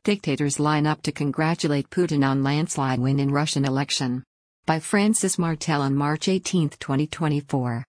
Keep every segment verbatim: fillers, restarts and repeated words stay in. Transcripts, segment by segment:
Dictators line up to congratulate Putin on landslide win in Russian election. By Francis Martel on March eighteenth, twenty twenty-four.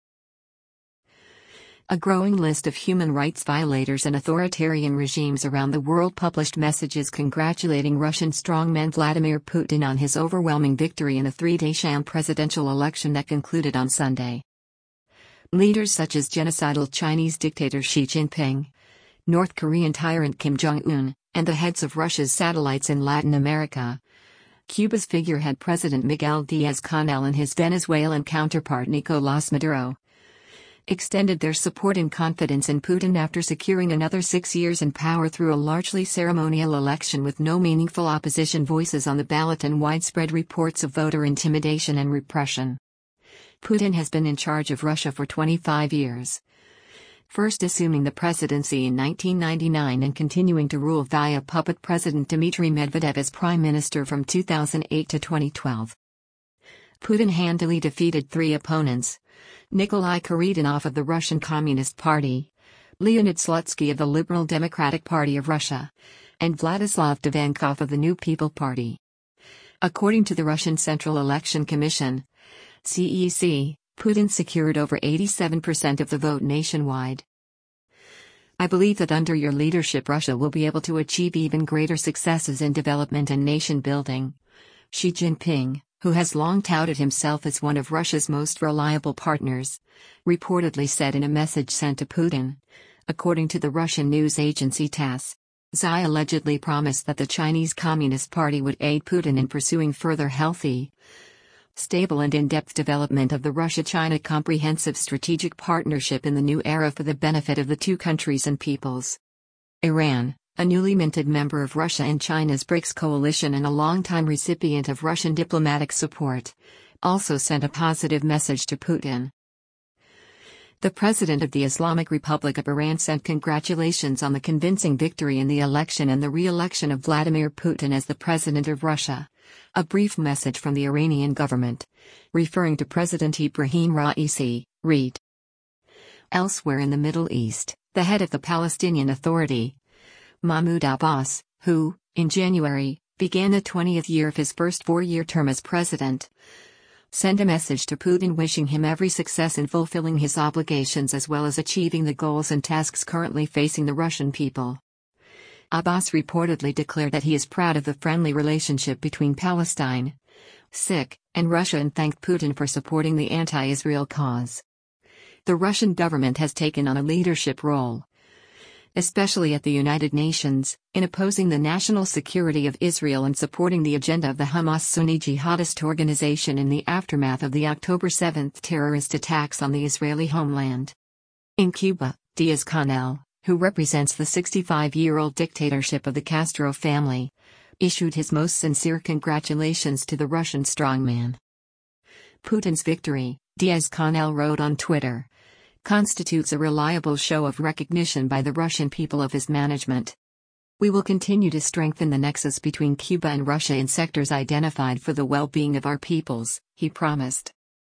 A growing list of human rights violators and authoritarian regimes around the world published messages congratulating Russian strongman Vladimir Putin on his overwhelming victory in a three-day sham presidential election that concluded on Sunday. Leaders such as genocidal Chinese dictator Xi Jinping, North Korean tyrant Kim Jong-un, and the heads of Russia's satellites in Latin America, Cuba's figurehead President Miguel Díaz-Canel and his Venezuelan counterpart Nicolás Maduro, extended their support and confidence in Putin after securing another six years in power through a largely ceremonial election with no meaningful opposition voices on the ballot and widespread reports of voter intimidation and repression. Putin has been in charge of Russia for twenty-five years. First assuming the presidency in nineteen ninety-nine and continuing to rule via puppet President Dmitry Medvedev as prime minister from two thousand eight to twenty twelve. Putin handily defeated three opponents: Nikolai Kharitonov of the Russian Communist Party, Leonid Slutsky of the Liberal Democratic Party of Russia, and Vladislav Devankov of the New People Party. According to the Russian Central Election Commission, C E C, Putin secured over eighty-seven percent of the vote nationwide. I believe that under your leadership Russia will be able to achieve even greater successes in development and nation building. Xi Jinping, who has long touted himself as one of Russia's most reliable partners, reportedly said in a message sent to Putin. According to the Russian news agency TASS, Xi allegedly promised that the Chinese Communist Party would aid Putin in pursuing further healthy, stable and in-depth development of the Russia-China Comprehensive Strategic Partnership in the new era for the benefit of the two countries and peoples. Iran, a newly minted member of Russia and China's BRICS coalition and a longtime recipient of Russian diplomatic support, also sent a positive message to Putin. The president of the Islamic Republic of Iran sent congratulations on the convincing victory in the election and the re-election of Vladimir Putin as the president of Russia. A brief message from the Iranian government, referring to President Ibrahim Raisi, read. Elsewhere in the Middle East, the head of the Palestinian Authority, Mahmoud Abbas, who, in January, began the twentieth year of his first four-year term as president, sent a message to Putin wishing him every success in fulfilling his obligations as well as achieving the goals and tasks currently facing the Russian people. Abbas reportedly declared that he is proud of the friendly relationship between Palestine, S I C, and Russia and thanked Putin for supporting the anti-Israel cause. The Russian government has taken on a leadership role, especially at the United Nations, in opposing the national security of Israel and supporting the agenda of the Hamas Sunni jihadist organization in the aftermath of the October seventh terrorist attacks on the Israeli homeland. In Cuba, Díaz-Canel, who represents the sixty-five-year-old dictatorship of the Castro family, issued his most sincere congratulations to the Russian strongman. Putin's victory, Díaz-Canel wrote on Twitter, constitutes a reliable show of recognition by the Russian people of his management. We will continue to strengthen the nexus between Cuba and Russia in sectors identified for the well-being of our peoples, he promised.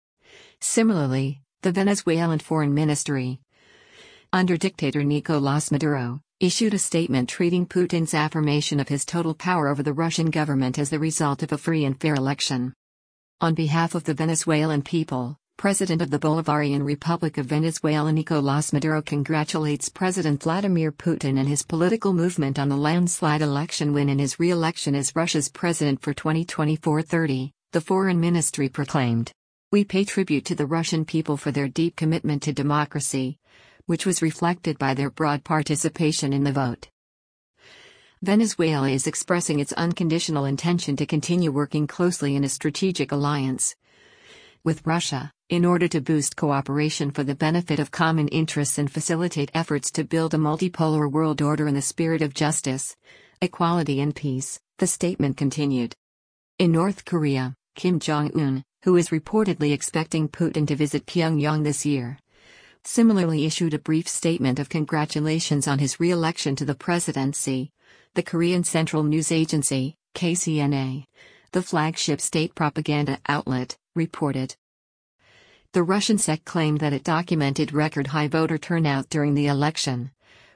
Similarly, the Venezuelan Foreign Ministry, under dictator Nicolás Maduro, issued a statement treating Putin's affirmation of his total power over the Russian government as the result of a free and fair election. On behalf of the Venezuelan people, President of the Bolivarian Republic of Venezuela Nicolás Maduro congratulates President Vladimir Putin and his political movement on the landslide election win and his re-election as Russia's president for twenty twenty-four thirty, the Foreign Ministry proclaimed. We pay tribute to the Russian people for their deep commitment to democracy, which was reflected by their broad participation in the vote. Venezuela is expressing its unconditional intention to continue working closely in a strategic alliance with Russia, in order to boost cooperation for the benefit of common interests and facilitate efforts to build a multipolar world order in the spirit of justice, equality and peace, the statement continued. In North Korea, Kim Jong-un, who is reportedly expecting Putin to visit Pyongyang this year, similarly issued a brief statement of congratulations on his re-election to the presidency, the Korean Central News Agency, K C N A, the flagship state propaganda outlet, reported. The Russian S E C claimed that it documented record-high voter turnout during the election,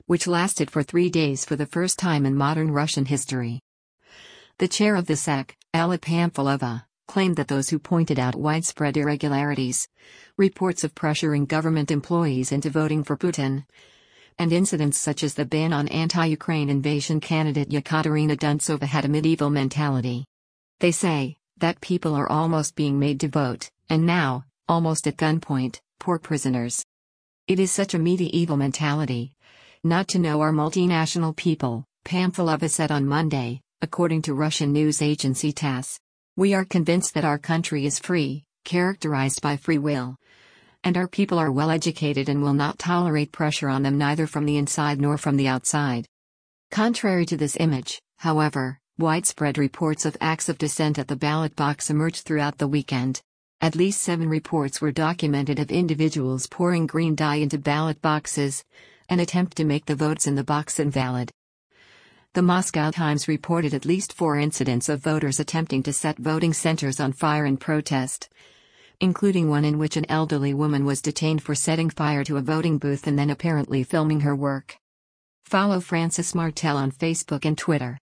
which lasted for three days for the first time in modern Russian history. The chair of the S E C, Alla Pamfilova, claimed that those who pointed out widespread irregularities, reports of pressuring government employees into voting for Putin, and incidents such as the ban on anti-Ukraine invasion candidate Yekaterina Duntsova had a medieval mentality. They say that people are almost being made to vote, and now, almost at gunpoint, poor prisoners. It is such a medieval mentality. Not to know our multinational people, Pamfilova said on Monday, according to Russian news agency TASS. We are convinced that our country is free, characterized by free will. And our people are well educated and will not tolerate pressure on them neither from the inside nor from the outside. Contrary to this image, however, widespread reports of acts of dissent at the ballot box emerged throughout the weekend. At least seven reports were documented of individuals pouring green dye into ballot boxes, an attempt to make the votes in the box invalid. The Moscow Times reported at least four incidents of voters attempting to set voting centers on fire in protest, including one in which an elderly woman was detained for setting fire to a voting booth and then apparently filming her work. Follow Francis Martel on Facebook and Twitter.